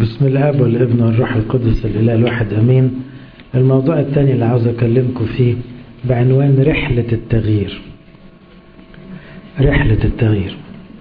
بسم الاب والابن والروح القدس الاله الواحد امين. الموضوع الثاني اللي عاوز اكلمكم فيه بعنوان رحلة التغيير. رحلة التغيير.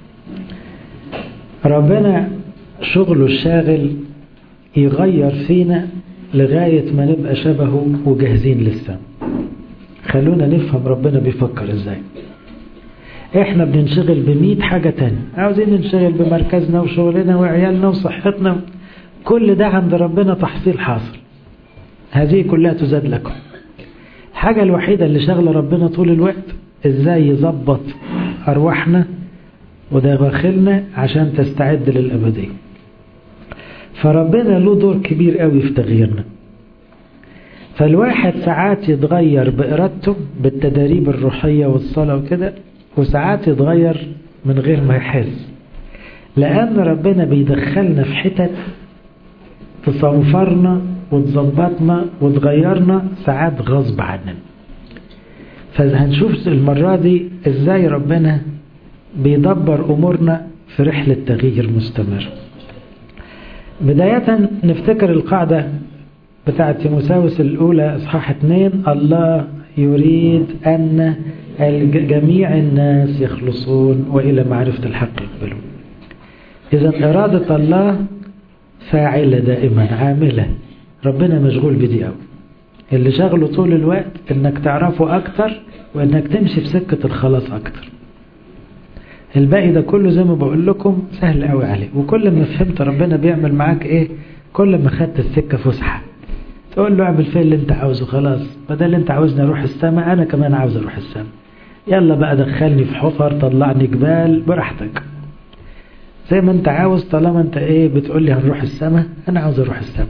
ربنا شغله الشاغل يغير فينا لغاية ما نبقى شبهه وجاهزين للسماء. خلونا نفهم ربنا بيفكر ازاي. احنا بننشغل ب100 حاجة تانية، عاوزين ننشغل بمركزنا وشغلنا وعيالنا وصحتنا، كل ده عند ربنا تحصيل حاصل، هذه كلها تزاد لكم. الحاجة الوحيدة اللي شغل ربنا طول الوقت ازاي يظبط ارواحنا ودواخلنا عشان تستعد للأبدية. فربنا له دور كبير قوي في تغييرنا. فالواحد ساعات يتغير بإرادته بالتدريب الروحية والصلاة وكده، وساعات يتغير من غير ما يحس، لأن ربنا بيدخلنا في حتت تصنفرنا وتظبطنا وتغيرنا ساعات غصب عننا. فهنشوف المرة دي ازاي ربنا بيدبر أمورنا في رحلة تغيير مستمر. بداية نفتكر القاعدة بتاعة تيموثاوس الأولى إصحاح 2، الله يريد أن جميع الناس يخلصون وإلى معرفة الحق يقبلون. إذا إرادة الله فاعلة دائما عاملة، ربنا مشغول بدي أوي. اللي شغله طول الوقت إنك تعرفه أكتر وإنك تمشي في سكة الخلاص أكتر. الباقي ده كله زي ما بقول لكم سهل قوي عليه، وكل ما فهمت ربنا بيعمل معاك ايه كل ما خدت السكة فسحة. تقول له اعمل فيه اللي انت عاوزه، خلاص بدل انت عاوزني اروح السماء انا كمان عاوز اروح السماء، يلا بقى دخلني في حفر، طلعني جبال، براحتك زي ما انت عاوز، طالما انت ايه بتقول لي هنروح السماء انا عاوز اروح السماء.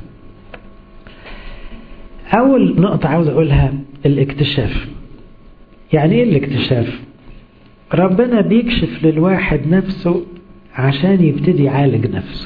اول نقطة عاوز اقولها الاكتشاف. يعني ايه الاكتشاف؟ ربنا بيكشف للواحد نفسه عشان يبتدي يعالج نفسه.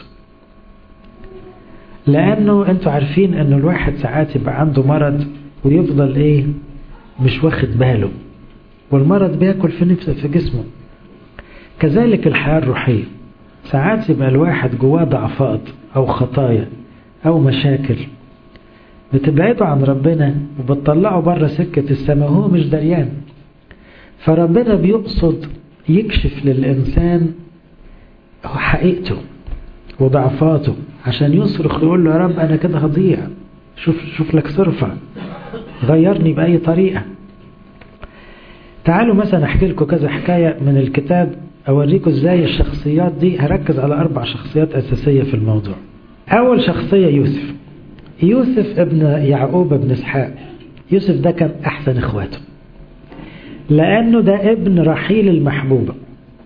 لأنه أنتوا عارفين أنه الواحد ساعات يبقى عنده مرض ويفضل إيه مش واخد باله، والمرض بياكل في نفسه في جسمه. كذلك الحياة الروحية، ساعات يبقى الواحد جواه ضعفات أو خطايا أو مشاكل بتبعده عن ربنا وبتطلعه بره سكة السماء وهو مش دريان. فربنا بيقصد يكشف للإنسان حقيقته وضعفاته عشان يصرخ يقول له يا رب أنا كده هضيع، شوف لك صرفة، غيرني بأي طريقة. تعالوا مثلا أحكي لكم كذا حكاية من الكتاب أوريكم إزاي الشخصيات دي. هركز على 4 شخصيات أساسية في الموضوع. أول شخصية يوسف ابن يعقوب ابن إسحاق. يوسف ده كان أحسن إخواته، لأنه ده ابن رحيل المحبوبة،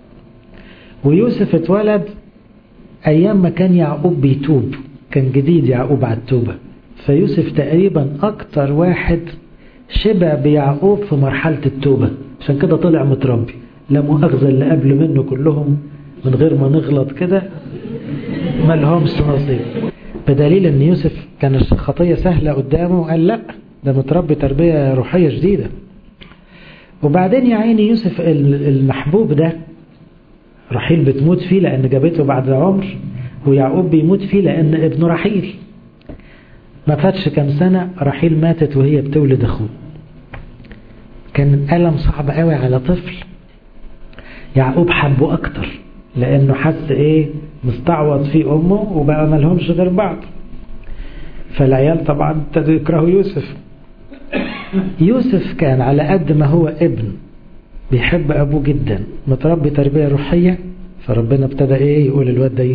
ويوسف اتولد أيام ما كان يعقوب بيتوب، كان جديد يعقوب على التوبة. فيوسف تقريبا أكتر واحد شبع بيعقوب في مرحلة التوبة، عشان كده طلع متربي. لا مؤاخذة اللي قبل منه كلهم من غير ما نغلط كده ما لهمش نصيب، بدليل أن يوسف كان الخطية سهلة قدامه وقال لا ده متربي تربية روحية جديدة. وبعدين يا عيني يوسف المحبوب ده رحيل بتموت فيه لأن جابته بعد عمر، ويعقوب بيموت فيه لأن ابنه رحيل. ما فاتش كم سنة رحيل ماتت وهي بتولد أخوه. كان ألم صعب قوي على طفل. يعقوب حبه أكتر لأنه حس إيه مستعوض في أمه وبقى ملهمش غير بعض. فالعيال طبعا ابتدوا يكرهوا يوسف. يوسف كان على قد ما هو ابن بيحب أبوه جدا، متربي تربية روحية، فربنا ابتدى إيه يقول الواد ده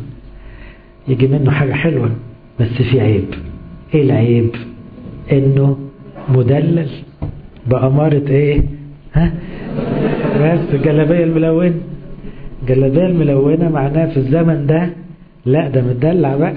يجي منه حاجة حلوة، بس في عيب. إيه العيب؟ إنه مدلل بأمارة إيه بس جلابية الملونة. جلابية الملونة معناه في الزمن ده لا ده مدلع بقى.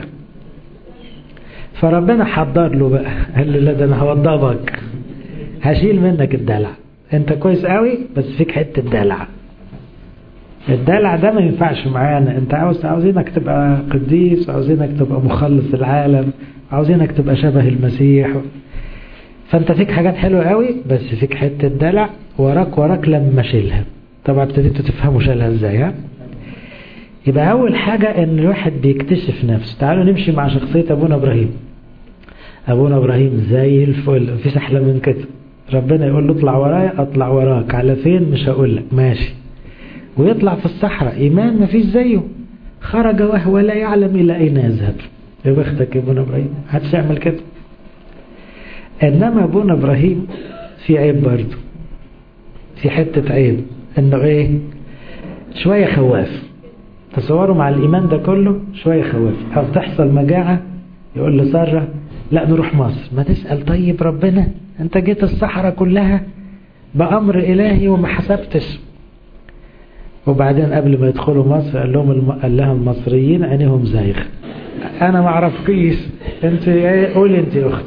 فربنا حضر له بقى، قال له لا ده أنا هوضبك، هشيل منك الدلع، انت كويس قوي بس فيك حته دلع. الدلع ده ما ينفعش معانا، انت عاوزينك تبقى قديس، عاوزينك تبقى مخلص العالم، عاوزينك تبقى شبه المسيح. فانت فيك حاجات حلوه قوي بس فيك حته دلع، وراك لما اشيلها. طبعا ابتديتوا تفهموا شالها ازاي. يبقى أول حاجة إن الواحد بيكتشف نفسه. تعالوا نمشي مع شخصية أبونا إبراهيم. أبونا إبراهيم زي الفل، مفيش أحلى من كده. ربنا يقول له اطلع ورايا، أطلع وراك، على فين مش هقول لك، ماشي. ويطلع في الصحراء، إيمان مفيش زيه. خرج وهو لا يعلم إلى أين يذهب. يا بختك يا أبونا إبراهيم، محدش يعمل كده. إنما أبونا إبراهيم في عيب برضه، في حتة عيب، إنه إيه؟ شوية خواف. تصوروا مع الإيمان ده كله شوية خواف. أو تحصل مجاعة يقول لسارة لا نروح مصر. ما تسأل طيب ربنا، أنت جيت الصحراء كلها بأمر إلهي وما حسبتش. وبعدين قبل ما يدخلوا مصر قال لها المصريين عينيهم زايغ، أنا ما أعرفكيش، أنت إيه؟ قولي أنت أخت.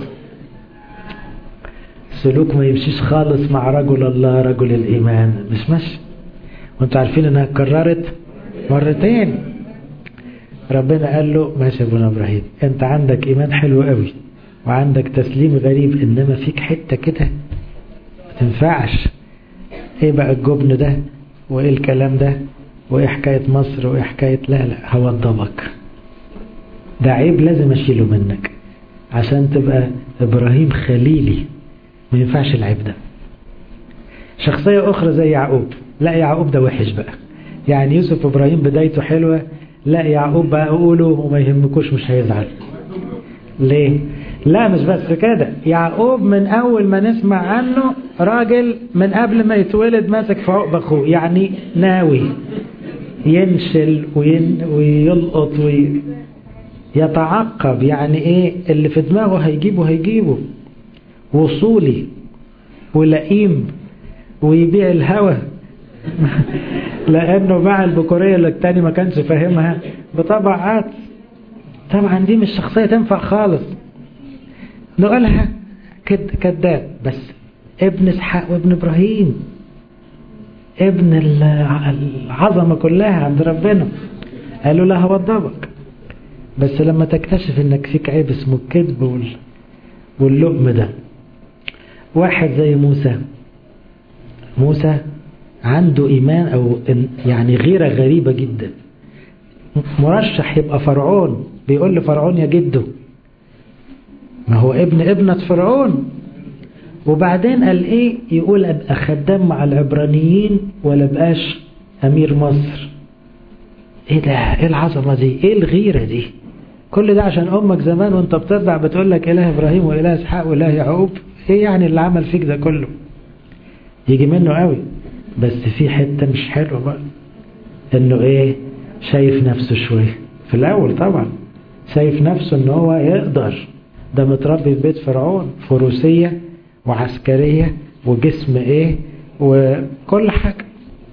سلوك ما يمشيش خالص مع رجل الله، رجل الإيمان، مش ماشي. وانتوا عارفين انها اتكررت مرتين. ربنا قال له ماشي يا ابونا ابراهيم، انت عندك ايمان حلو قوي وعندك تسليم غريب، انما فيك حتة كده ما تنفعش. ايه بقى الجبن ده وايه الكلام ده وايه حكاية مصر وايه حكاية، لا هوضبك. ده عيب لازم اشيله منك عشان تبقى ابراهيم خليلي. ما ينفعش العيب ده. شخصية اخرى زي يعقوب، لا يعقوب ده وحش بقى. يعني يوسف وابراهيم بدايته حلوة، لا يعقوب بقى اقوله وما يهمكوش، مش هيزعل. ليه؟ لا مش بس كده، يعقوب من اول ما نسمع عنه راجل من قبل ما يتولد ماسك في عقب اخوه، يعني ناوي ينشل ويلقط ويتعقب. يعني ايه اللي في دماغه هيجيبه. وصولي ولئيم ويبيع الهوى لانه باع البكورية اللي التاني ما كانش فاهمها بطبعات. طبعا دي مش شخصية تنفع خالص. نقولها كذاب، بس ابن اسحاق وابن ابراهيم، ابن العظمة كلها عند ربنا. قالوا لا هوضبك، بس لما تكتشف انك فيك عيب اسمه الكذب واللؤم ده. واحد زي موسى عنده إيمان أو يعني غيرة غريبة جدا. مرشح يبقى فرعون، بيقول لفرعون يا جده، ما هو ابنة فرعون. وبعدين قال ايه؟ يقول ابقى خدام مع العبرانيين ولا بقاش امير مصر. ايه ده؟ ايه العظمة دي؟ ايه الغيرة دي؟ كل ده عشان امك زمان وانت بترضع بتقول لك اله ابراهيم واله اسحاق واله يعقوب. ايه يعني اللي عمل فيك ده كله؟ يجي منه قوي، بس في حتة مش حلوة بقى، انه ايه؟ شايف نفسه شوية في الاول. طبعا شايف نفسه انه هو يقدر، ده متربي في بيت فرعون، فروسية وعسكرية وجسم ايه وكل حاجة.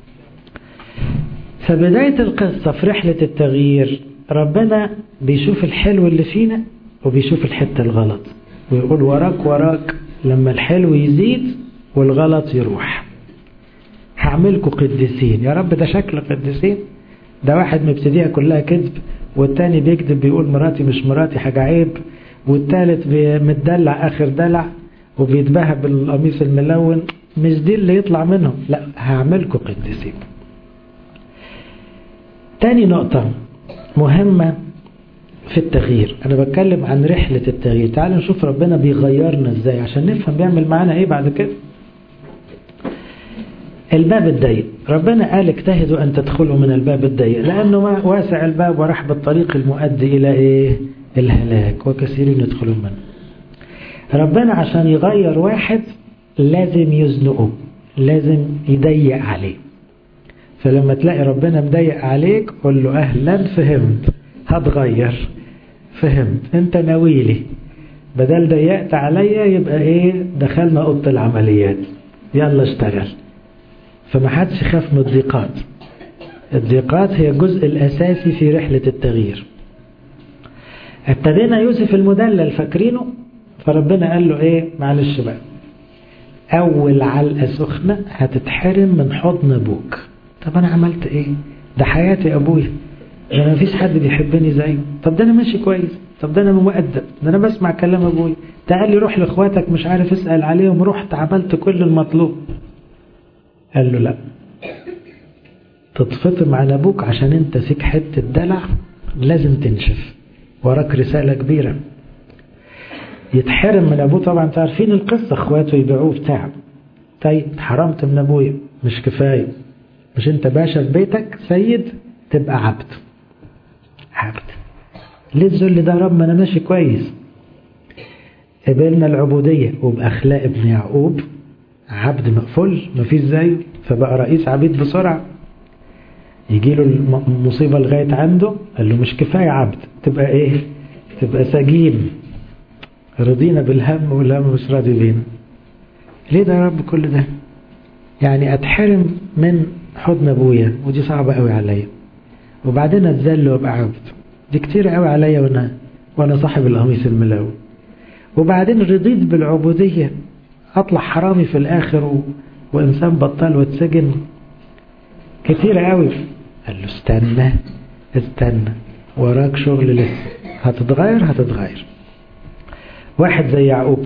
فبداية القصة في رحلة التغيير ربنا بيشوف الحلو اللي فينا وبيشوف الحتة الغلط ويقول وراك لما الحلو يزيد والغلط يروح هعملكوا قديسين. يا رب ده شكل قديسين؟ ده واحد مبتدئة كلها كذب، والتاني بيكذب بيقول مراتي مش مراتي حاجة عيب، والتالت متدلع آخر دلع وبيتباهى بالقميص الملون. مش دي اللي يطلع منهم، لا هعملكوا قديسين. تاني نقطة مهمة في التغيير، أنا بتكلم عن رحلة التغيير. تعالوا نشوف ربنا بيغيرنا إزاي عشان نفهم بيعمل معانا إيه بعد كده. الباب الضيق، ربنا قال اجتهدوا أن تدخلوا من الباب الضيق لأنه واسع الباب ورحب الطريق المؤدي إلى إيه؟ الهلاك وكثيرين يدخلون منه. ربنا عشان يغير واحد لازم يزنقه، لازم يضيق عليه. فلما تلاقي ربنا مضيق عليك قول له أهلا، فهمت هتغير، فهمت انت ناويلي، بدل ضيقت عليا يبقى ايه؟ دخلنا اوضه العمليات، يلا اشتغل. فما حدش يخاف من الضيقات. الضيقات هي الجزء الاساسي في رحله التغيير. ابتدينا يوسف المدلل فاكرينه، فربنا قال له ايه؟ معلش بقى، اول علقه سخنه هتتحرم من حضن ابوك. طب انا عملت ايه؟ ده حياتي ابويا، ده انا مفيش حد بيحبني زيه، طب ده انا ماشي كويس، طب ده انا مؤدب، ده انا بسمع كلام ابويا، تعال لي روح لاخواتك مش عارف اسال عليهم، رحت عملت كل المطلوب. قال له لا، تتفطم عن أبوك عشان أنت فيك حتة دلع لازم تنشف، وراك رسالة كبيرة. يتحرم من أبوه، طبعا تعرفين القصة، اخواته يبيعوه بتاع. طيب حرمت من أبويا، مش كفاية، مش أنت باشا في بيتك سيد، تبقى عبد. عبد ليه الذل ده يا رب؟ ما أنا ماشي كويس. قبلنا العبودية وبأخلاق ابن يعقوب، عبد مقفول مفيش زيه، فبقى رئيس عبيد بسرعة. يجي له المصيبة لغاية عنده، قال له مش كفاية عبد، تبقى ايه؟ تبقى سجين. رضينا بالهم والهم مش راضي بينا. ليه ده يا رب كل ده؟ يعني اتحرم من حضن ابويا ودي صعبة قوي عليا، وبعدين اتذل وابقى عبد، دي كتير قوي عليا وانا صاحب القميص الملون. وبعدين رضيت بالعبودية اطلع حرامي في الاخر وانسان بطال واتسجن، كتير قوي. قال له استنى وراك شغل لسه، هتتغير. واحد زي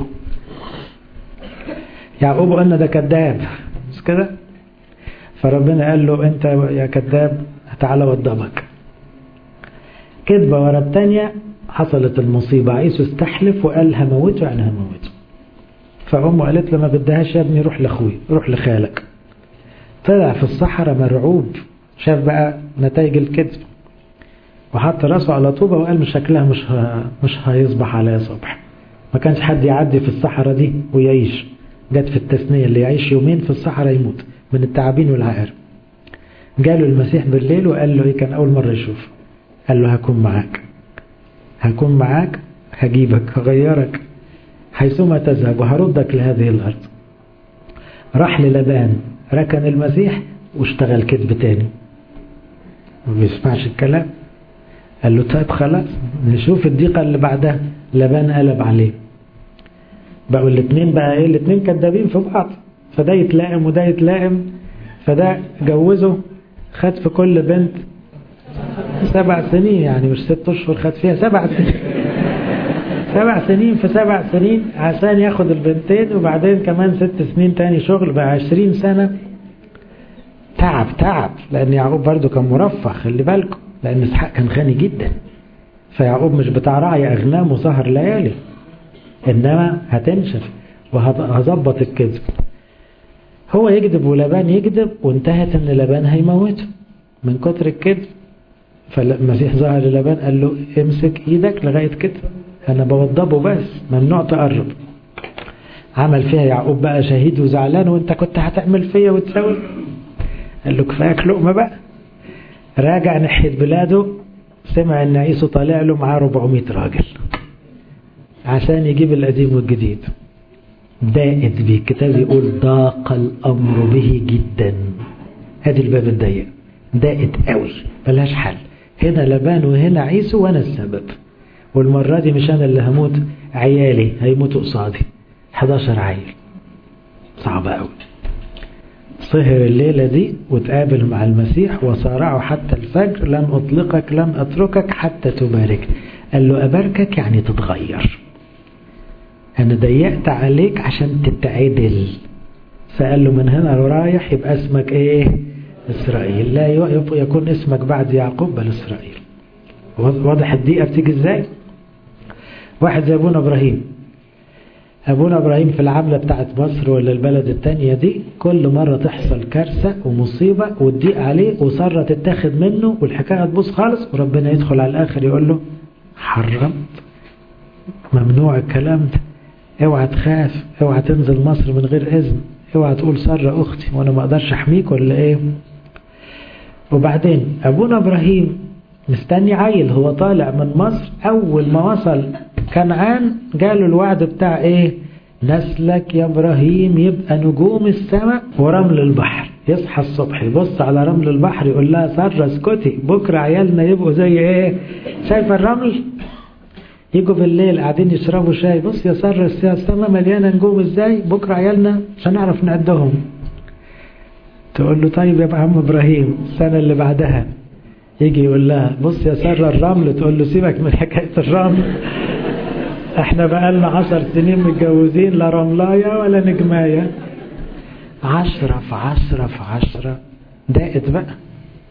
يعقوب قلنا ده كذاب، مش كده؟ فربنا قال له انت يا كذاب تعالى وضبك. كذبة ورا التانية، حصلت المصيبة. عيسو استحلف وقال هموته، يعني هموته. فأمه قالت له ما بدهاش يا ابني، روح لأخوي، روح لخالك. طلع في الصحراء مرعوب، شاف بقى نتائج الكذب، وحط راسه على طوبة وقال مش شكلها مش هيصبح عليا صبح. ما كانش حد يعدي في الصحراء دي ويعيش. جت في التثنية اللي يعيش يومين في الصحراء يموت من التعابين والعقارب. جاله المسيح بالليل وقال له ايه؟ كان أول مرة يشوف. قال له هكون معاك، هجيبك، هغيرك حيثما تذهب وهردك لهذه الأرض. راح للبان، ركن المسيح واشتغل كذب تاني، ما بيسمعش الكلام. قال له طيب خلاص نشوف الضيقة اللي بعدها. لبان قلب عليه، بقوا الاثنين بقى ايه؟ الاثنين كذابين في بعض، فده يتلائم وده يتلائم. فده جوزه، خد في كل بنت 7 سنين، يعني مش 6 أشهر، خد فيها 7 سنين. 7 سنين في 7 سنين عشان ياخد البنتين، وبعدين كمان 6 سنين تاني شغل، بقى 20 سنة تعب. لأن يعقوب برضو كان مرفه، خلي بالكم، لأن إسحاق كان غني جدا. فيعقوب مش بتاع راعي أغنام وسهر ليالي، إنما هتنشف وهظبط الكذب. هو يكذب ولبان يكذب، وانتهت إن لبان هيموته من كتر الكذب. فالمسيح ظهر للبان قال له امسك ايدك لغاية كده، انا بوضبه بس، ممنوع تقرب. عمل فيها يعقوب بقى شهيد وزعلان، وانت كنت هتعمل فيا وتسوي. قال له كفاية لقمة بقى. راجع ناحية بلاده، سمع ان عيسو طالع له معاه 400 راجل عشان يجيب القديم والجديد. ضاقت بيه، الكتاب يقول ضاق الامر به جدا. هذه الباب الضيق، ضاقت قوي ملهاش حل. هنا لبان وهنا عيسو وانا السبب، والمرة دي مش انا اللي هموت، عيالي هيموتوا قصادي 11 عيل. صعبة قوي. سهر الليلة دي وتقابل مع المسيح، وصارعوا حتى الفجر، لن أطلقك لن أتركك حتى تبارك. قال له أباركك يعني تتغير، أنا ضيقت عليك عشان تتعدل. فقال له من هنا رايح يبقى اسمك إيه؟ إسرائيل، لا يكون اسمك بعد يعقوب بل إسرائيل. واضح الدقيقة بتيجي إزاي؟ واحد زي أبونا إبراهيم في العملة بتاعت مصر ولا البلد التانية دي، كل مرة تحصل كارثة ومصيبة وتضيق عليه وصرة تتاخد منه والحكاية تبوظ خالص، وربنا يدخل على الآخر يقول له حرمت، ممنوع الكلام ده، اوعى تخاف، اوعى تنزل مصر من غير إذن، اوعى تقول سارة أختي وأنا ما أقدرش أحميك ولا إيه. وبعدين أبونا إبراهيم مستني عيل، هو طالع من مصر، أول ما وصل كنعان جاله الوعد بتاع إيه؟ نسلك يا إبراهيم يبقى نجوم السماء ورمل البحر. يصحى الصبح يبص على رمل البحر يقول لها سارة اسكتي، بكرة عيالنا يبقوا زي إيه؟ شايفة الرمل؟ يجوا بالليل قاعدين يشربوا شاي، بص يا سارة السماء مليانة نجوم ازاي، بكرة عيالنا مش هنعرف نعدهم. تقول له طيب يا عم إبراهيم. السنة اللي بعدها يجي يقول لها بص يا سارة الرمل، تقول له سيبك من حكاية الرمل، احنا بقالنا 10 سنين متجوزين، لا رملاية ولا نجماية. 10 في 10 في 10 ضاقت بقى.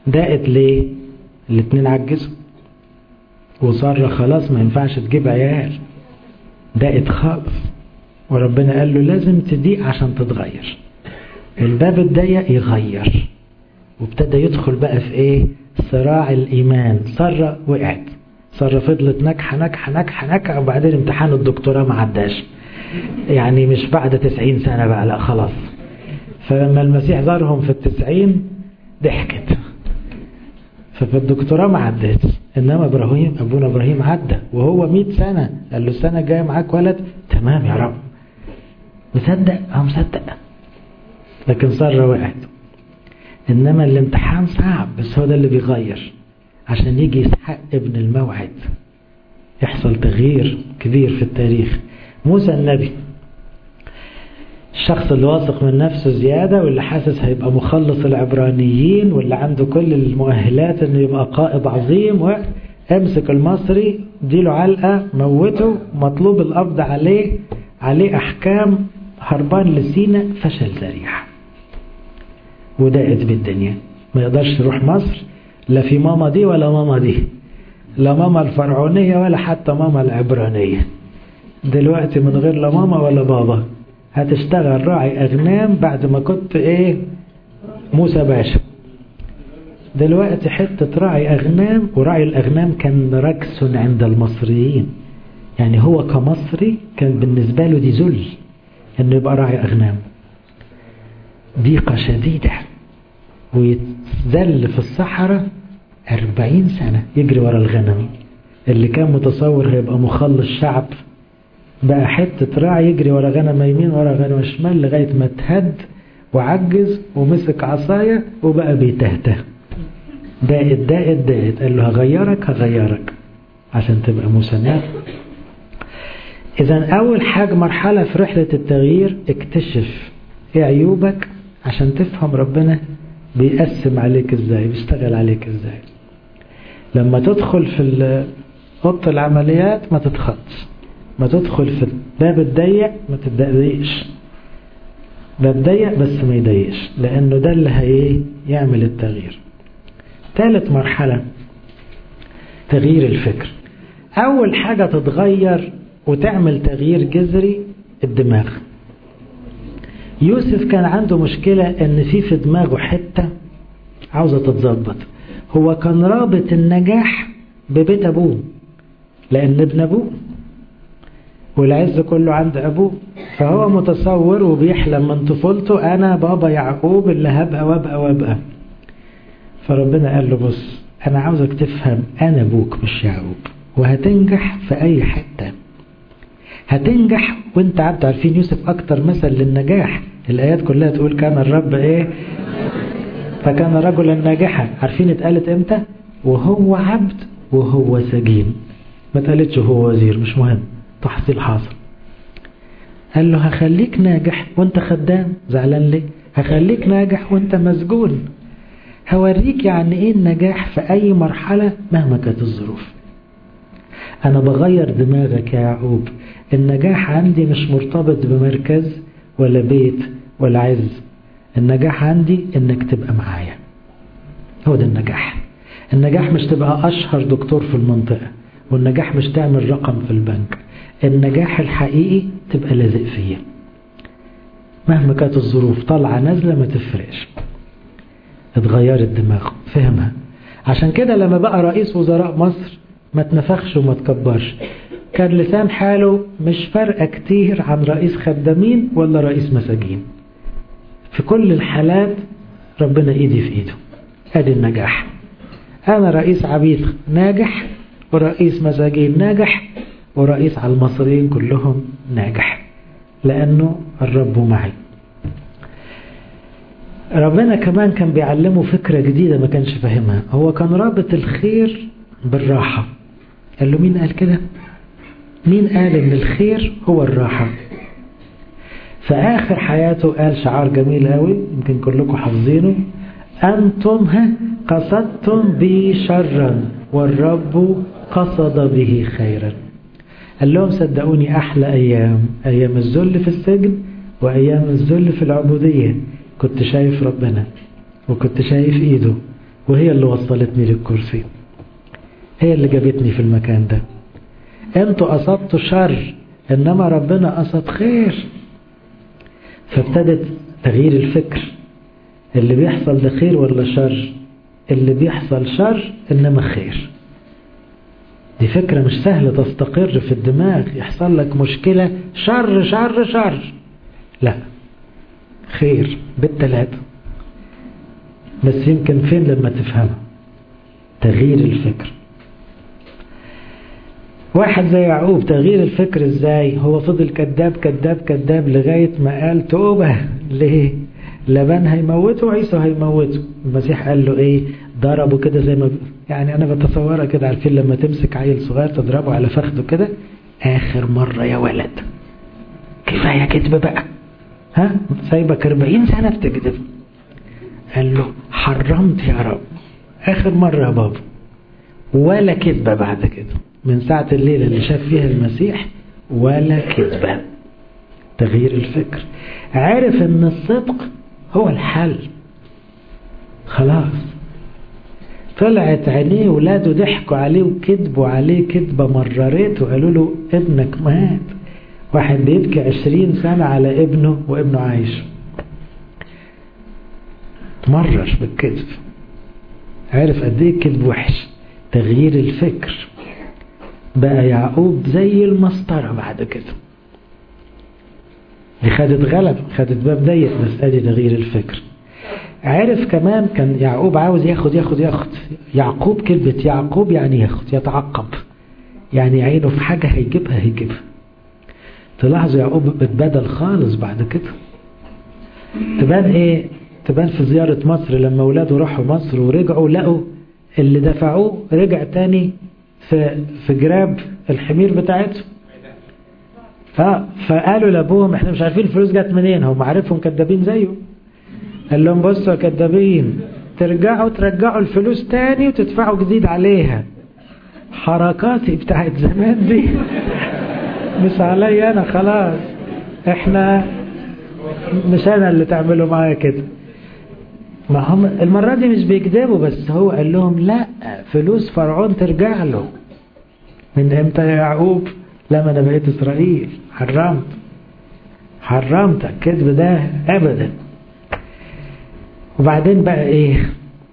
ضاقت ليه؟ الاتنين عجزوا وصار خلاص ما ينفعش تجيب عيال، ضاقت خالص. وربنا قال له لازم تضيق عشان تتغير. الباب الضيق يغير. وابتدى يدخل بقى في ايه؟ صراع الايمان. سارة وقعت، سارة فضلت ناجحة وبعدين امتحان الدكتوراه ما عداش، يعني مش بعد 90 سنة بقى، لا خلاص. فلما المسيح زارهم في 90 ضحكت، ففي الدكتوراه ما عدتش. انما ابونا ابراهيم عدى وهو 100 سنة. قال له السنة الجاية معاك ولد، تمام يا رب. مصدق؟ مصدق. لكن سارة وقعت. انما الامتحان صعب، بس هو ده اللي بيغير عشان يجي يسحق ابن الموعد، يحصل تغيير كبير في التاريخ. موسى النبي، الشخص اللي واثق من نفسه زيادة، واللي حاسس هيبقى مخلص العبرانيين، واللي عنده كل المؤهلات انه يبقى قائد عظيم، وامسك المصري ديله علقة موته، مطلوب القبض عليه احكام، هربان لسينا، فشل ذريع وضاقت بالدنيا. ما يقدرش يروح مصر، لا في ماما دي ولا ماما دي، لا ماما الفرعونية ولا حتى ماما العبرانية. دلوقتي من غير لا ماما ولا بابا هتشتغل راعي أغنام بعد ما كنت موسى باشا. دلوقتي حتة راعي أغنام، وراعي الأغنام كان ركس عند المصريين. يعني هو كمصري كان بالنسبة له دي ذل انه يبقى راعي أغنام. ضيقة شديدة، ويتذل في الصحراء 40 سنة يجري ورا الغنم. اللي كان متصور هيبقى مخلص شعب بقى حتة راعي يجري ورا غنم يمين ورا غنم شمال، لغاية ما اتهد وعجز ومسك عصاية وبقى بيتهته. داقت. قال له هغيرك عشان تبقى موسى. إذن أول حاجة مرحلة في رحلة التغيير، اكتشف ايه عيوبك عشان تفهم ربنا بيقسم عليك ازاي، بيشتغل عليك ازاي. لما تدخل في اوضه العمليات ما تتخطش، ما تدخل في الباب الضيق ما تتضايقش. باب ضيق بس ما يضايقش، لانه ده اللي يعمل التغيير. ثالث مرحلة تغيير الفكر. اول حاجة تتغير وتعمل تغيير جذري الدماغ. يوسف كان عنده مشكلة ان في دماغه حتة عاوزة تتظبط. هو كان رابط النجاح ببيت ابوه، لان ابن ابوه والعز كله عند ابوه، فهو متصور وبيحلم من طفولته انا بابا يعقوب اللي هبقى. فربنا قال له بص، انا عاوزك تفهم انا ابوك مش يعقوب، وهتنجح في اي حتة. هتنجح وانت عارفين يوسف اكتر مثل للنجاح. الايات كلها تقول كان الرب فكان رجلا ناجحا. عارفين اتقالت امتى؟ وهو عبد وهو سجين. ما اتقالتش هو وزير، مش مهم، تحصيل حاصل. قال له هخليك ناجح وانت خدام، زعلان ليه؟ هخليك ناجح وانت مسجون. هوريك يعني ايه النجاح في اي مرحلة مهما كانت الظروف. انا بغير دماغك يا يعقوب. النجاح عندي مش مرتبط بمركز ولا بيت ولا عز. النجاح عندي انك تبقى معايا، هو ده النجاح. النجاح مش تبقى اشهر دكتور في المنطقة، والنجاح مش تعمل رقم في البنك. النجاح الحقيقي تبقى لازق فيا مهما كانت الظروف، طالعة نازلة ما تفرقش. اتغيرت دماغه، فهمها. عشان كده لما بقى رئيس وزراء مصر ما تنفخش وما تكبرش. كان لسان حاله مش فارقة كتير عن رئيس خدامين ولا رئيس مساجين. في كل الحالات ربنا ايدي في ايده. ادي النجاح. انا رئيس عبيد ناجح، ورئيس مساجين ناجح، ورئيس على المصريين كلهم ناجح، لانه الرب معي. ربنا كمان كان بيعلمه فكرة جديدة ما كانش فاهمها. هو كان رابط الخير بالراحة. قال له مين قال كده؟ مين قال ان الخير هو الراحة؟ في آخر حياته قال شعار جميل قوي يمكن كلكم حافظينه: أنتم قصدتم بي شرا والرب قصد به خيرا. قال لهم صدقوني أحلى أيام الذل في السجن وأيام الذل في العبودية كنت شايف ربنا وكنت شايف إيده وهي اللي وصلتني للكرسي، هي اللي جابتني في المكان ده. انتوا قصدتوا شر انما ربنا قصد خير. فابتدت تغيير الفكر، اللي بيحصل ده خير ولا شر؟ اللي بيحصل شر انما خير. دي فكرة مش سهلة تستقر في الدماغ. يحصل لك مشكلة شر شر شر، لا، خير بالثلاثة. بس يمكن فين لما تفهمها؟ تغيير الفكر. واحد زي يعقوب تغيير الفكر ازاي؟ هو فضل كذاب كذاب كذاب لغاية ما قال توبة. ليه؟ لبان هيموته وعيسو هيموته. المسيح قال له ايه؟ ضربه كده زي ما يعني انا بتصورها كده، عارفين لما تمسك عيل صغير تضربه على فخده كده، اخر مرة يا ولد، كفاية كذب بقى، ها سايبك 40 سنة بتكذب. قال له حرمت يا رب، اخر مرة يا بابا، ولا كذبة بعد كده. من ساعة الليلة اللي شاف فيها المسيح ولا كذبة. تغيير الفكر. عارف ان الصدق هو الحل. خلاص طلعت عينيه، ولاده ضحكوا عليه وكذبوا عليه كذبة مررته، وقالوا له ابنك مات. واحد بيبكي 20 سنة على ابنه وابنه عايش، مرر بالكذب. عارف قد ايه الكذب وحش. تغيير الفكر. بقى يعقوب زي المسطرة بعد كده. دي خدت غلب، خدت باب ضيق، بس ادي تغيير الفكر. عارف كمان كان يعقوب عاوز ياخد ياخد ياخد. يعقوب كلمة يعقوب يعني ياخد، يتعقب، يعني عينه في حاجة هيجيبها هيجيبها. تلاحظوا يعقوب اتبدل خالص بعد كده. تبان ايه؟ تبان في زيارة مصر لما اولاده راحوا مصر ورجعوا لقوا اللي دفعوه رجع تاني في جراب الحمير بتاعته. فقالوا لابوهم احنا مش عارفين الفلوس جت منين، هم عارفهم كدابين زيه. قال لهم بصوا يا كدابين، ترجعوا الفلوس تاني وتدفعوا جديد عليها. حركاتي بتاعت زمان دي مش علي انا، خلاص احنا مش انا اللي تعملوا معايا كده. ما هم المرة دي مش بيكذبوا، بس هو قال لهم لا، فلوس فرعون ترجع له. من امتى يا يعقوب؟ لما انا بقيت اسرائيل حرمت الكذب ده ابدا. وبعدين بقى ايه؟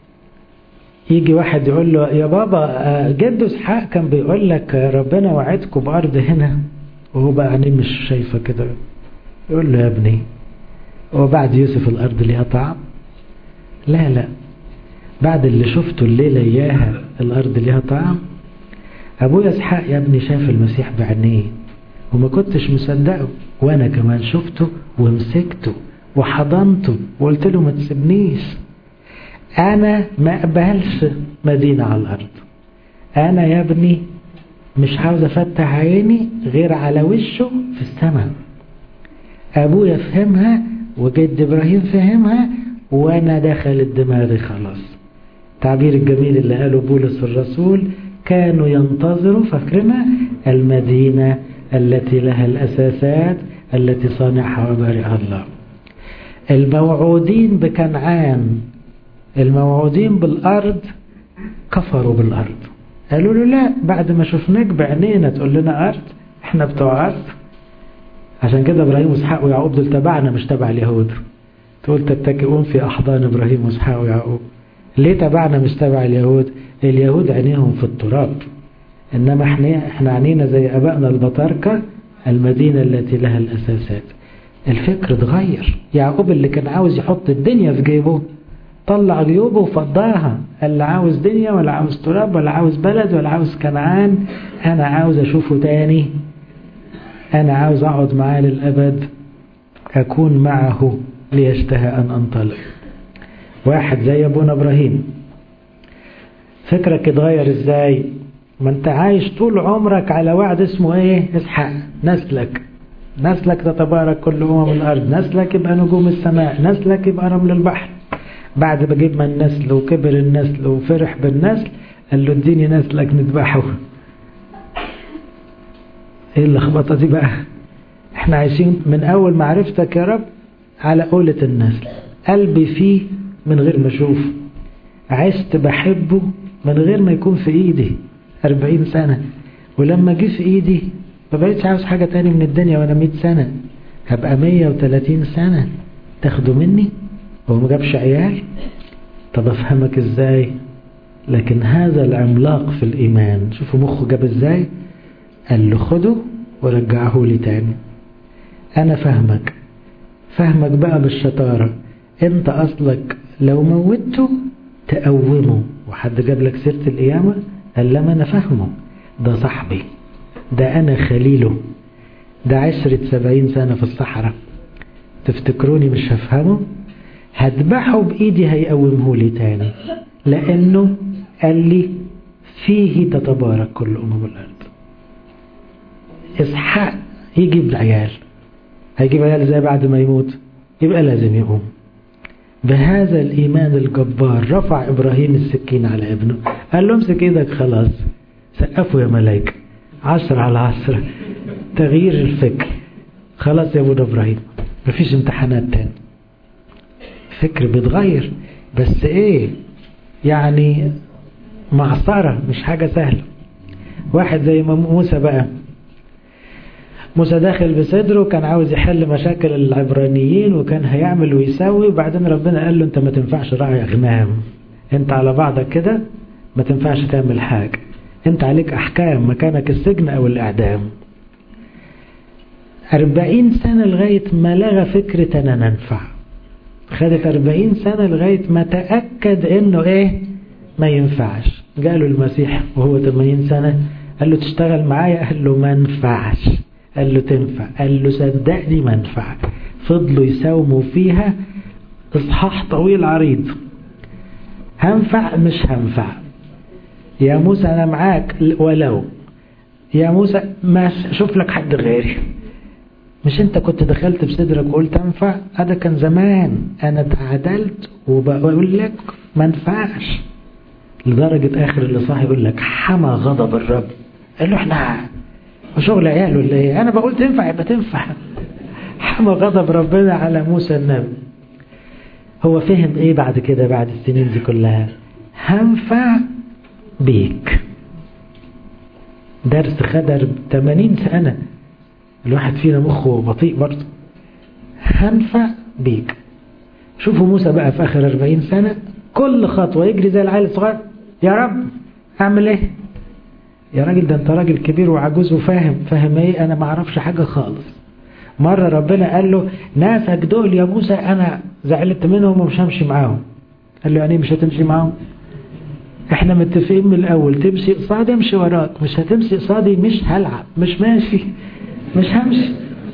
يجي واحد يقول له يا بابا جد اسحاق كان بيقول لك ربنا وعدكم بارض هنا، وهو بقى عينيه مش شايفه كده. يقول له يا ابني هو بعد يوسف الارض ليها طعم؟ لا، بعد اللي شفته الليلة اياها الارض ليها طعم. ابويا اسحاق يا ابني شاف المسيح بعينيه وما كنتش مصدقه، وانا كمان شفته ومسكته وحضنته وقلت له ما تسيبنيش. انا ما اقبلش مدينة على الارض. انا يا ابني مش عاوز افتح عيني غير على وشه في السماء. ابويا فهمها وجد ابراهيم فهمها، وانا دخلت دماغي خلاص. التعبير الجميل اللي قاله بولس الرسول، كانوا ينتظروا فاكرنا المدينة التي لها الأساسات التي صانعها وبارئها الله. الموعودين بكنعان، الموعودين بالأرض، كفروا بالأرض. قالوا له لا، بعد ما شفناك بعينينا تقول لنا أرض؟ احنا بتوع أرض. عشان كده إبراهيم وإسحاق ويعقوب دول تبعنا مش تبع اليهود. تقول تتكئون في أحضان إبراهيم وإسحاق ويعقوب. ليه تبعنا مش تبع اليهود؟ اليهود عينيهم في التراب، إنما احنا عينينا زي أبائنا البطاركة، المدينة التي لها الأساسات. الفكر اتغير. يعقوب اللي كان عاوز يحط الدنيا في جيبه طلع جيوبه وفضاها. اللي عاوز دنيا ولا عاوز تراب ولا عاوز بلد ولا عاوز كنعان، أنا عاوز أشوفه تاني، أنا عاوز أقعد معاه للأبد، أكون معه ليشتهى أن أنطلق. واحد زي أبونا إبراهيم. فكرك اتغير ازاي؟ ما انت عايش طول عمرك على وعد اسمه ايه؟ اسحاق. نسلك تتبارك كل الارض، نسلك يبقى نجوم السماء، نسلك يبقى رمل البحر. بعد ما جيب من النسل وكبر النسل وفرح بالنسل، قال له اديني نسلك نذبحه. ايه اللخبطه دي بقى؟ احنا عايشين من اول معرفتك يا رب على قولة النسل، قلبي فيه من غير ما اشوف. عشت بحبه من غير ما يكون في ايدي 40 سنة، ولما جه في ايدي ما بقيتش عاوز حاجة تاني من الدنيا. وانا 100 سنة هبقى 130 سنة تاخده مني؟ هو ما جابش عيال؟ طب افهمك ازاي؟ لكن هذا العملاق في الايمان شوفوا مخه جاب ازاي. قال له خده ورجعه لي تاني. انا فهمك بقى بالشطارة. انت اصلك لو موته تقومه، وحد جاب لك سيرة القيامة؟ قال لما انا فهمه، ده صاحبي، ده انا خليله، ده 70 سنة في الصحراء، تفتكروني مش هفهمه؟ هذبحه بايدي هيقومه لي تاني، لانه قال لي فيه تتبارك كل الارض. اسحاق يجيب عيال، هيجيب عيال زي بعد ما يموت؟ يبقى لازم يقوم. بهذا الإيمان الجبار رفع إبراهيم السكين على ابنه، قال له امسك ايدك خلاص، سقفوا يا ملايكة 10 على 10. تغيير الفكر. خلاص يا ابونا إبراهيم مفيش امتحانات تاني، فكر بيتغير. بس ايه يعني، معصرة مش حاجة سهلة. واحد زي موسى بقى، موسى داخل بصدره كان عاوز يحل مشاكل العبرانيين وكان هيعمل ويسوي، وبعدين ربنا قال له انت ما تنفعش راعي اغنام، انت على بعضك كده ما تنفعش تعمل حاجة، انت عليك احكام، مكانك السجن او الاعدام. 40 سنة لغاية ما لغى فكرة انا ننفع. خدت 40 سنة لغاية ما تأكد انه ايه ما ينفعش. قالوا المسيح وهو 80 سنة قال له تشتغل معايا؟ قال له ما ينفعش. قال له تنفع؟ قال له صدقني ما ينفع. فضلوا يساوموا فيها اصحاح طويل عريض. هنفع مش هنفع يا موسى، انا معاك، ولو يا موسى ما شوف لك حد غيري. مش انت كنت دخلت بصدرك وقلت انفع؟ هذا كان زمان، انا اتعدلت وبقول لك ما ينفعش. لدرجة اخر اللي صاحي يقول لك حمى غضب الرب. قال له احنا وشغل عيال ولا ايه؟ انا بقول تنفع يبقى تنفع. حمى غضب ربنا على موسى النبي. هو فهم ايه بعد كده، بعد السنين دي كلها؟ هنفع بيك. درس خدر 80 سنة، الواحد فينا مخه بطيء برضه. هنفع بيك. شوفوا موسى بقى في اخر 40 سنة كل خطوة يجري زي العيل الصغير، يا رب اعمل ايه؟ يا راجل ده انت راجل كبير وعجوز وفاهم ايه؟ انا ما اعرفش حاجة خالص. مرة ربنا قال له ناسك دول يا موسى انا زعلت منهم ومش همشي معاهم. قال له يعني مش هتمشي معاهم؟ احنا متفقين من الاول تمشي قصادي امشي وراك، مش هتمشي قصادي مش هلعب، مش ماشي، مش همشي.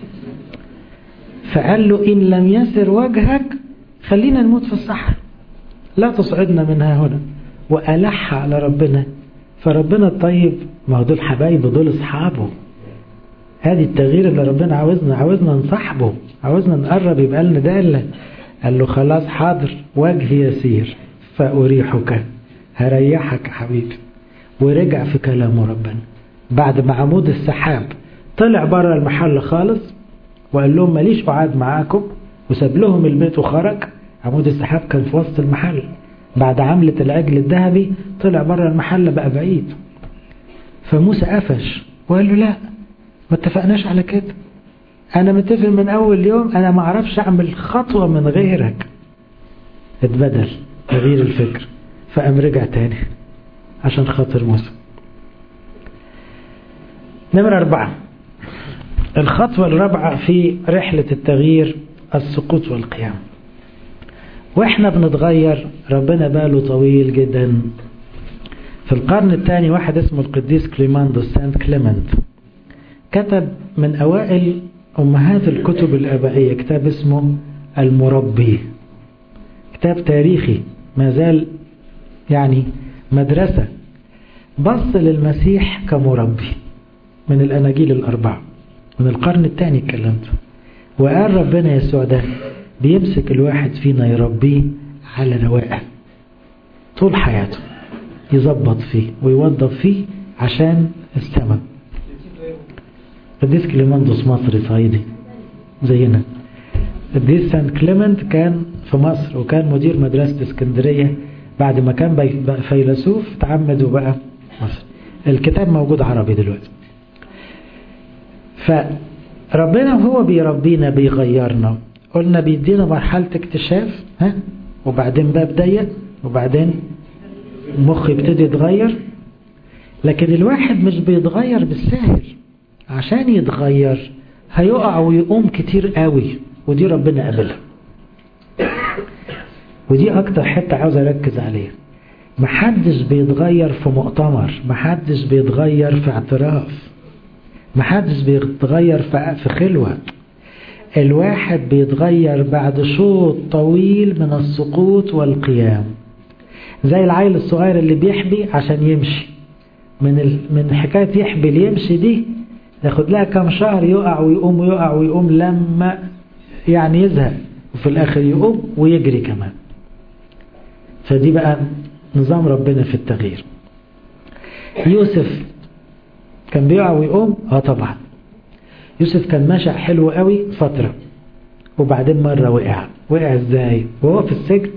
فقال له ان لم يسر وجهك خلينا نموت في الصحراء، لا تصعدنا منها هنا. وألح على ربنا. فربنا الطيب، ما هو دول حبايبه، دول اصحابه. هذه التغيير اللي ربنا عاوزنا نصاحبه، عاوزنا نقرب يبقى لنا دالة. قال له خلاص حاضر، وجهي يسير فأريحك، هريحك حبيبي. ورجع في كلامه ربنا بعد ما عمود السحاب طلع بره المحل خالص وقال لهم ماليش قعاد معاكم، وساب لهم البيت وخرج. عمود السحاب كان في وسط المحل، بعد عملة العجل الذهبي طلع بره المحل بقى بعيد. فموسى قفش وقال له لا، ما اتفقناش على كده، انا متفق من اول يوم، انا ما اعرفش اعمل خطوة من غيرك. اتبدل تغيير الفكر، فقام رجع تاني عشان خاطر موسى. نمرة 4، الخطوة الرابعة في رحلة التغيير السقوط والقيام. واحنا بنتغير ربنا باله طويل جدا. في القرن الثاني واحد اسمه القديس كليماندوس سانت كليمنت كتب من اوائل امهات الكتب الابائية كتاب اسمه المربي، كتاب تاريخي ما زال يعني مدرسة. بص للمسيح كمربي من الاناجيل الاربعة من القرن الثاني الكلمته، وقال ربنا يسوع ده بيمسك الواحد فينا يربيه على رواقه طول حياته، يظبط فيه ويوظف فيه عشان السماء. قديس كليماندوس مصري صعيدي زينا. قديس سانت كليمنت كان في مصر وكان مدير مدرسة اسكندرية بعد ما كان بقى فيلسوف تعمد وبقى مصري. الكتاب موجود عربي دلوقتي. فربنا هو بيربينا بيغيرنا، قلنا بيدينا مرحلة اكتشاف، وبعدين باب ضيق، وبعدين المخ يبتدي يتغير. لكن الواحد مش بيتغير بالسهل، عشان يتغير هيقع ويقوم كتير قوي، ودي ربنا قابلها. ودي اكتر حتة عاوز اركز عليها. محدش بيتغير في مؤتمر، محدش بيتغير في اعتراف، محدش بيتغير في خلوة. الواحد بيتغير بعد شوط طويل من السقوط والقيام، زي العيل الصغير اللي بيحبي عشان يمشي. من حكاية يحبي ليمشي دي ياخد لها كم شهر، يقع ويقوم ويقع ويقوم، لما يعني يزهق، وفي الاخر يقوم ويجري كمان. فدي بقى نظام ربنا في التغيير. يوسف كان بيقع ويقوم، طبعا. يوسف كان ماشي حلو قوي فترة، وبعدين مرة وقع ازاي؟ وهو في السجن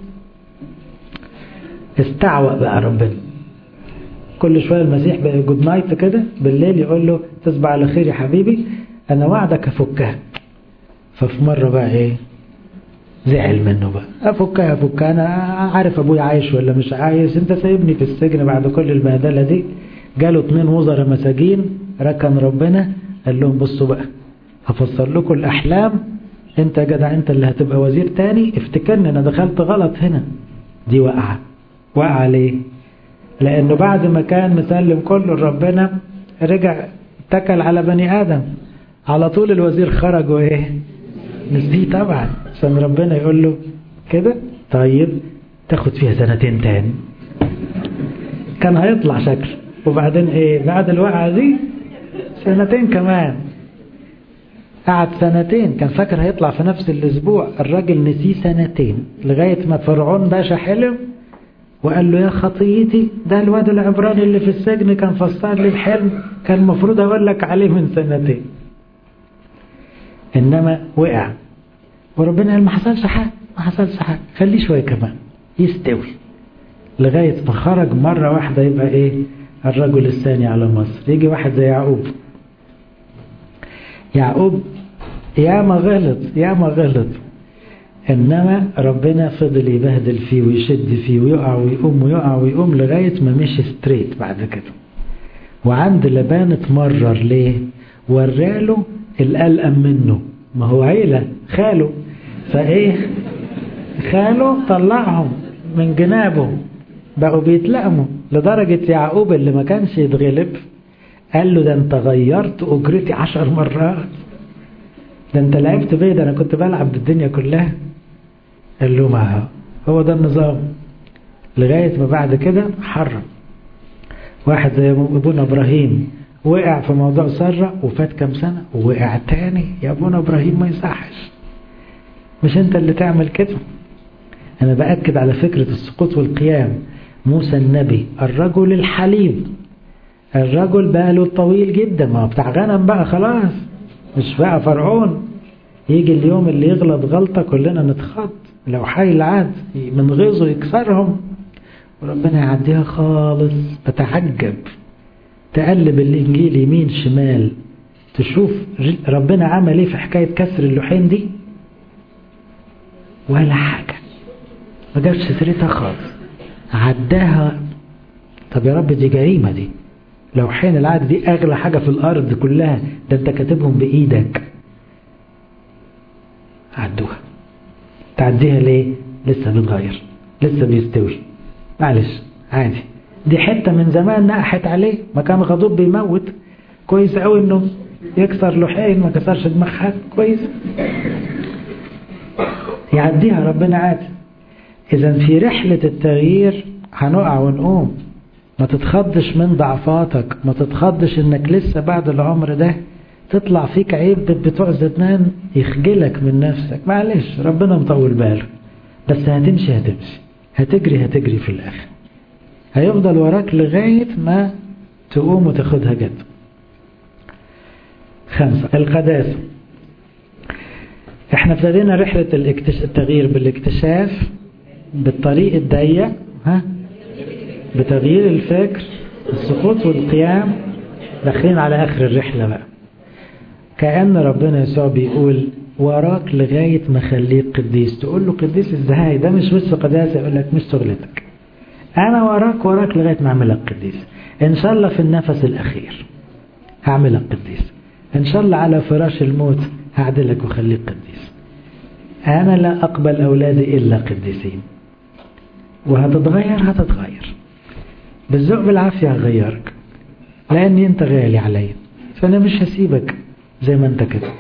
استعوى بقى ربنا. كل شوية المسيح بقى جود نايت كده بالليل، يقول له تصبح على خير يا حبيبي، انا وعدك افكها. ففي مرة بقى زعل منه بقى، افكها انا عارف ابويا عايش ولا مش عايش، انت سايبني في السجن بعد كل البهدله دي. جاله 2 وزراء مساجين، ركن ربنا قال لهم بصوا بقى هفسر لكم الاحلام، انت يا جدع انت اللي هتبقى وزير تاني، افتكرني انا دخلت غلط هنا. دي وقع ليه؟ لانه بعد ما كان مسلم كله لربنا رجع اتكل على بني ادم، على طول الوزير خرج نسيه طبعا، عشان ربنا يقول له كده طيب تاخد فيها 2 تاني. كان هيطلع شكل، وبعدين بعد الوقعة دي 2 كمان. قعد 2 كان فاكر هيطلع في نفس الاسبوع، الراجل نسيه 2 لغاية ما فرعون باشا حلم وقال له يا خطيتي، ده الواد العبراني اللي في السجن كان فسر لي الحلم، كان المفروض اقول لك عليه من 2. انما وقع، وربنا قال ما حصلش حاجه، خليه شويه كمان يستوي، لغايه ما خرج مره واحده يبقى الرجل الثاني على مصر. يجي واحد زي يعقوب يا ما غلط، انما ربنا فضل يبهدل فيه ويشد فيه ويقع ويقوم ويقع ويقوم لغايه ما مشي ستريت بعد كده. وعند لبان اتمرر ليه؟ وراله القلقم منه، ما هو عيله خاله، خاله طلعهم من جنابه بقوا بيتلقموا، لدرجة يعقوب اللي ما كانش يتغلب قال له ده انت غيرت اجرتي 10 مرات، ده انت لعبت بيه، ده انا كنت بلعب بالدنيا كلها. قال له ما هو ده النظام. لغاية ما بعد كده حرم. واحد زي ابونا ابراهيم وقع في موضوع سارة وفات كم سنة ووقع تاني. يا ابونا ابراهيم ما يصحش، مش انت اللي تعمل كده. انا بأكد على فكرة السقوط والقيام. موسى النبي الرجل الحليم، الرجل باله طويل جدا، ما هو بتاع غنم بقى خلاص، مش بقى فرعون. يجي اليوم اللي يغلط غلطة كلنا نتخط، لو حي العاد من غيظه يكسرهم، وربنا يعديها خالص. بتعجب تقلب الانجيل يمين شمال تشوف ربنا عمل ايه في حكاية كسر اللوحين دي، ولا حاجة، ما جابش سيرتها خالص، عداها. طب يا رب دي جريمة، دي لوحين العهد دي اغلى حاجة في الارض كلها، ده انت كاتبهم بايدك، عدوها. تعديها ليه؟ لسه بيتغير، لسه بيستوي، معلش عادي. دي حتة من زمان نقحت عليه، ما كان غضوب بيموت، كويس قوي انه يكسر لوحين، ما كسرش دماغ حد، كويس يعديها ربنا عادي. اذا في رحلة التغيير هنقع ونقوم، ما تتخضش من ضعفاتك، ما تتخضش انك لسه بعد العمر ده تطلع فيك عيب بتوع زمان يخجلك من نفسك. معلش ربنا مطول باله، بس هتمشي، هتجري في الاخر، هيفضل وراك لغاية ما تقوم وتاخدها جد. 5 القداسة. احنا ابتدينا رحلة التغيير بالاكتشاف بالطريق الضيق بتغيير الفكر، السقوط والقيام، داخلين على آخر الرحلة بقى. كأن ربنا يسوع بيقول وراك لغاية ما خليك قديس. تقول له قديس ازاي؟ ده مش بس قداسة. يقول لك مش شغلتك، أنا وراك لغاية ما أعملك قديس. إن شاء الله في النفس الأخير هعملك قديس، إن شاء الله على فراش الموت هعدلك وخليك قديس. أنا لا أقبل أولادي إلا قديسين. هتتغير بالذوق بالعافية، هغيرك لأني أنت غالي علي، فأنا مش هسيبك زي ما أنت كده.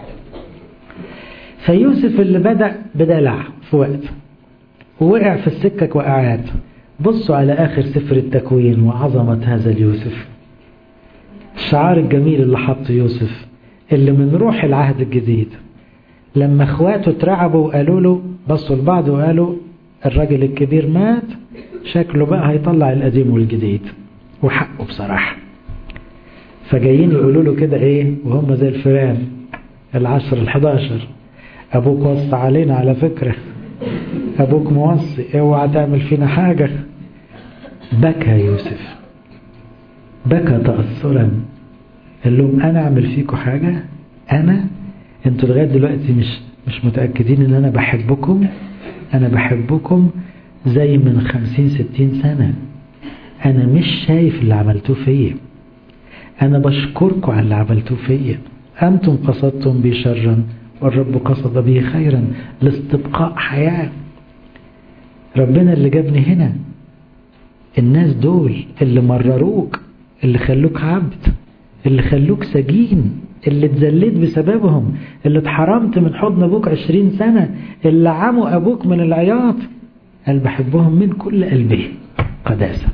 فيوسف اللي بدأ بدلع في وقت ووقع في السكك وقعات. بصوا على آخر سفر التكوين وعظمة هذا اليوسف، الشعار الجميل اللي حط يوسف اللي من روح العهد الجديد. لما اخواته اترعبوا وقالوا له، بصوا لبعض وقالوا الراجل الكبير مات، شكله بقى هيطلع القديم والجديد، وحقه بصراحة. فجايين يقولوا له كده ايه وهم زي الفئران 10-11، ابوك وصى علينا على فكرة، ابوك موصي، اوعى تعمل فينا حاجة. بكى يوسف، بكى تأثرا، قال لهم انا اعمل فيكم حاجة؟ انتوا لغاية دلوقتي مش متأكدين ان انا بحبكم؟ انا بحبكم زي من 50-60 سنة. انا مش شايف اللي عملتوه فيا، انا بشكركم على اللي عملتوه فيا. انتم قصدتم بي شرا والرب قصد بي خيرا لاستبقاء حياة. ربنا اللي جابني هنا. الناس دول اللي مرروك، اللي خلوك عبد، اللي خلوك سجين، اللي اتذليت بسببهم، اللي اتحرمت من حضن ابوك 20 سنة، اللي عموا ابوك من العياط، قال بحبهم من كل قلبي. قداسة.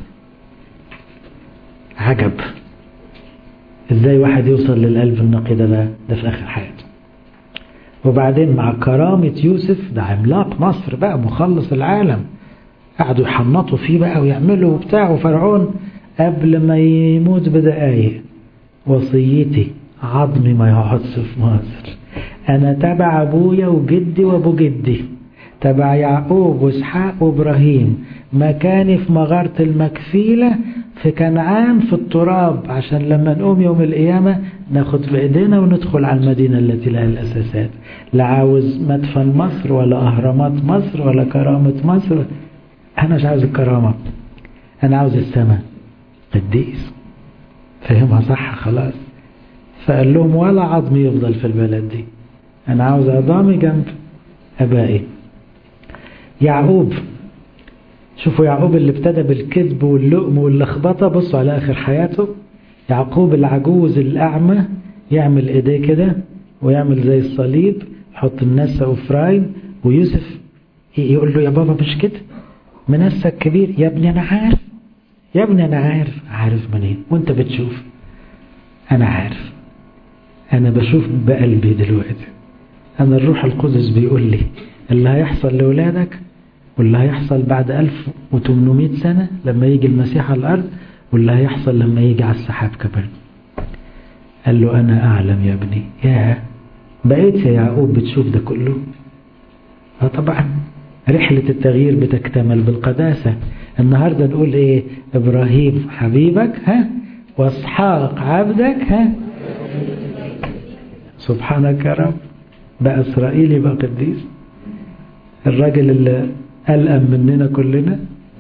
عجب ازاي واحد يوصل للقلب النقي ده في اخر حياته. وبعدين مع كرامة يوسف، ده عملاق مصر بقى، مخلص العالم، قعدوا يحنطوا فيه بقى ويعملوا وبتاع. وفرعون قبل ما يموت بدقايق، وصيتي عظمي ما يقعدش في مصر، انا تبع ابويا وجدي وابو جدي، تبع يعقوب واسحاق وابراهيم، مكاني في مغارة المكفيلة في كنعان في التراب، عشان لما نقوم يوم القيامة ناخد في ايدينا وندخل على المدينة التي لها الاساسات. لا عاوز مدفن مصر ولا اهرامات مصر ولا كرامة مصر، انا مش عاوز الكرامة، انا عاوز السماء. قديس فهمها صح خلاص. فقال لهم ولا عظمي يفضل في البلد دي، انا عاوز عظامي جنب ابائي. يعقوب، شوفوا يعقوب اللي ابتدى بالكذب واللؤم واللخبطة، بصوا على اخر حياته. يعقوب العجوز الاعمى يعمل ايديه كده ويعمل زي الصليب، يحط النسة وفراين. ويوسف يقول له يا بابا مش كده، منسى الكبير. يا ابني انا عارف، يا ابني انا عارف منين وانت بتشوف؟ انا عارف، انا بشوف بقلبي دلوقتي. انا الروح القدس بيقول لي اللي هيحصل لأولادك واللي هيحصل بعد 1800 سنة لما يجي المسيح على الأرض، واللي هيحصل لما يجي على السحاب كمان. قال له أنا أعلم يا ابني. يا بقيت يا يعقوب بتشوف ده كله؟ طبعا رحلة التغيير بتكتمل بالقداسة. النهاردة نقول إيه؟ إبراهيم حبيبك واسحاق عبدك سبحانك يا رب. بقى إسرائيل يبقى قديس، الراجل اللي ألأم مننا كلنا.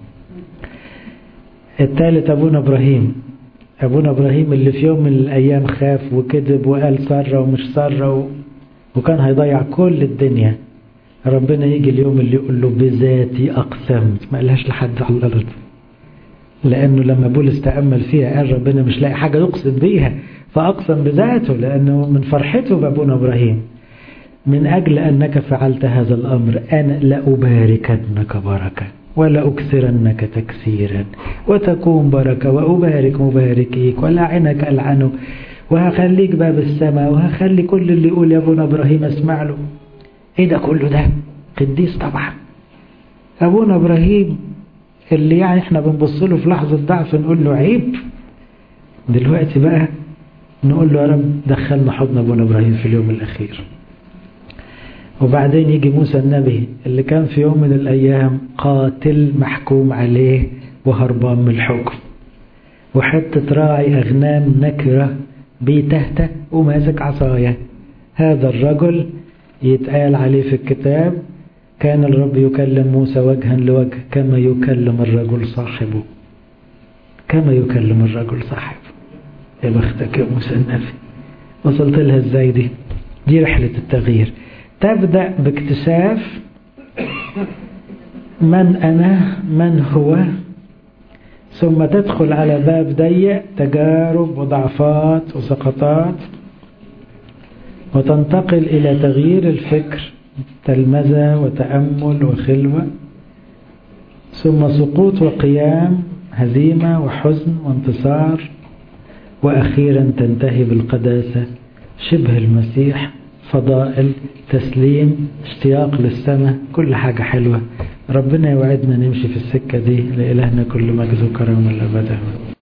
الثالث أبونا إبراهيم اللي في يوم من الأيام خاف وكذب وقال سارة ومش سارة وكان هيضيع كل الدنيا. ربنا يجي اليوم اللي يقول له بذاتي أقسمت، ما قالهاش لحد على الأرض، لأنه لما بولس تأمل فيها قال ربنا مش لاقي حاجة يقسم بيها فأقسم بذاته، لأنه من فرحته بأبونا إبراهيم. من أجل أنك فعلت هذا الأمر أنا لأباركنك بركة ولا أكثرنك تكثيرا، وتكون بركة وأبارك مباركيك ولعنك ألعنه، وهخليك باب السماء، وهخلي كل اللي يقول يا ابونا إبراهيم اسمع له. إيه ده كله ده؟ قديس طبعا. أبونا إبراهيم اللي يعني إحنا بنبص له في لحظة ضعف نقول له عيب، دلوقتي بقى نقول له يا رب دخلنا حضن أبونا إبراهيم في اليوم الأخير. وبعدين يجي موسى النبي اللي كان في يوم من الأيام قاتل محكوم عليه وهربان من الحكم، وحتة راعي أغنام نكرة بيتهته وماسك عصاية. هذا الرجل يتقال عليه في الكتاب كان الرب يكلم موسى وجها لوجه كما يكلم الرجل صاحبه، كما يكلم الرجل صاحبه. يا بختك يا موسى النبي، وصلت لها ازاي دي؟ دي رحلة التغيير. تبدأ باكتشاف من أنا، من هو، ثم تدخل على باب ضيق، تجارب وضعفات وسقطات، وتنتقل إلى تغيير الفكر، تلمذة وتأمل وخلوة، ثم سقوط وقيام، هزيمة وحزن وانتصار، وأخيرا تنتهي بالقداسة، شبه المسيح، فضائل، تسليم، اشتياق للسماء، كل حاجة حلوة. ربنا يوعدنا نمشي في السكة دي. لإلهنا كل مجد وكرم الأبد.